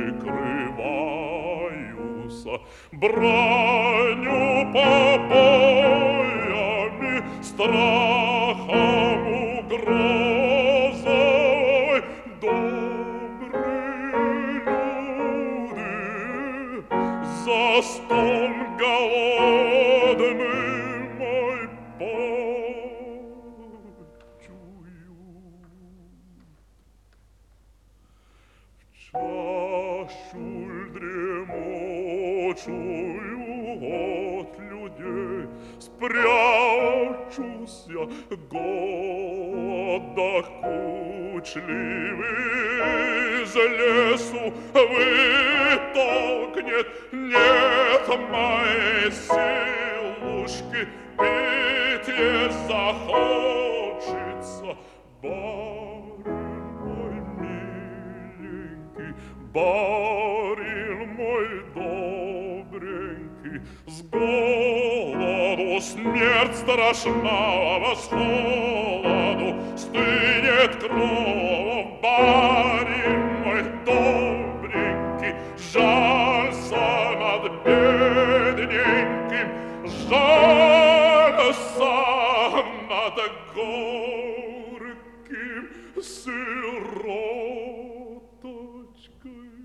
прикрываюся бранью побоями, страхом угрозой. Добрые люди за стол голодный мой почуют. Чашу дремучую от людей спрячусь я, голод докучливый из лесу вытолкнет. Нет моей силушки, пить ей захочется. Барин мой миленький, барин мой добренький, с голоду смерть страшна, с холоду стынет кровь. Барин мой добренький, жалься над бедненьким, жалься над горьким сироточкой.